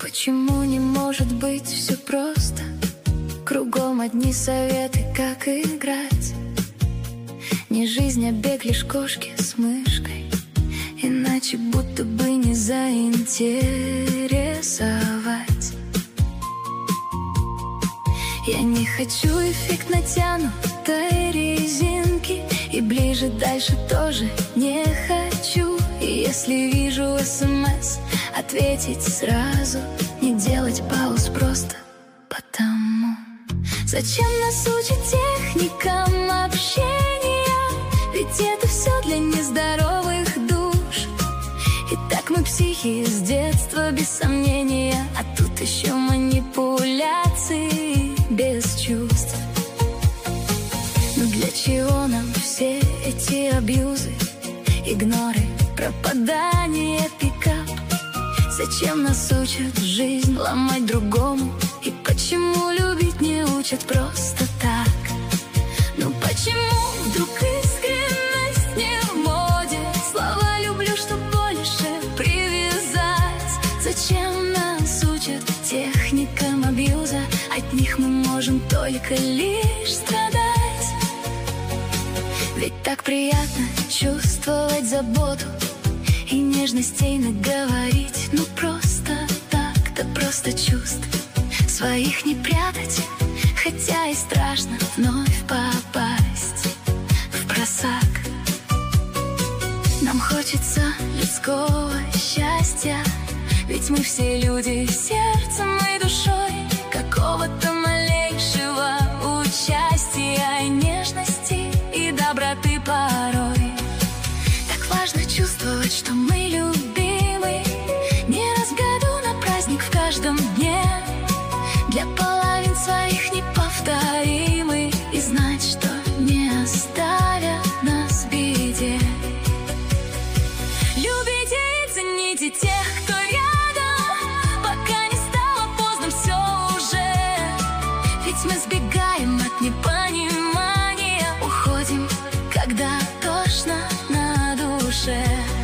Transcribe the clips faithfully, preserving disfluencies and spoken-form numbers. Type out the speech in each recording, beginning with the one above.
Почему не может быть все просто? Кругом одни советы, как играть. Не жизнь, а бег лишь кошки с мышкой. Иначе будто бы не заинтересовать. Я не хочу эффект натянутой резинки, и ближе дальше тоже не хочу. И если вижу СМС, ответить сразу, не делать пауз просто потому. Зачем нас учат техникам общения? Ведь это все для нездоровых душ. И так мы психи с детства, без сомнения. А тут еще манипуляции без чувств. Но для чего нам все эти абьюзы, игноры, пропадание, пикап? Зачем нас учат жизнь ломать другому? И почему любить не учат просто так? Ну почему вдруг искренность не в моде? Слова люблю, чтоб больше привязать. Зачем нас учат техникам абьюза? От них мы можем только лишь страдать. Ведь так приятно чувствовать заботу и нежностей наговорить. Ну просто так, да просто чувств своих не прятать. Хотя и страшно вновь попасть в просак. Нам хочется людского счастья, ведь мы все люди сердцем и душой. Какого-то малейшего участия, нежности и доброты порой. Так важно чувствовать, что мы любимы. Не раз в году на праздник, в каждом дне. Для половин своих неповторимы. И знать, что не оставят нас в беде. Любите и цените тех, кто рядом, пока не стало поздно все уже. Ведь мы сбегаем от непонимания, уходим, когда тошно на душе.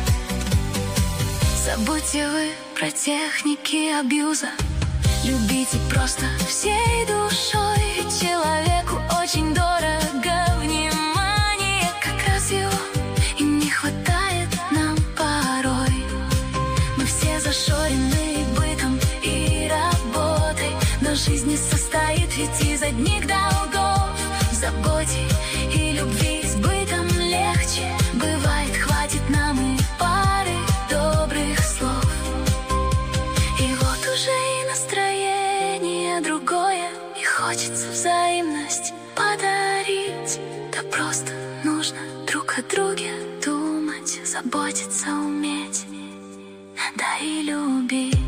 Забудьте вы про техники абьюза. Любите просто всей душой. Ведь человеку очень дорого внимание. Как раз его и не хватает нам порой. Мы все зашорены бытом и работой, но жизнь не состоит ведь из одних долгов. В заботе и любви с бытом легче. Бывает, хватит нам и пары добрых слов. И вот уже и настроение другое, и хочется взаимность подарить. Да просто нужно друг о друге думать, заботиться уметь, да и любить.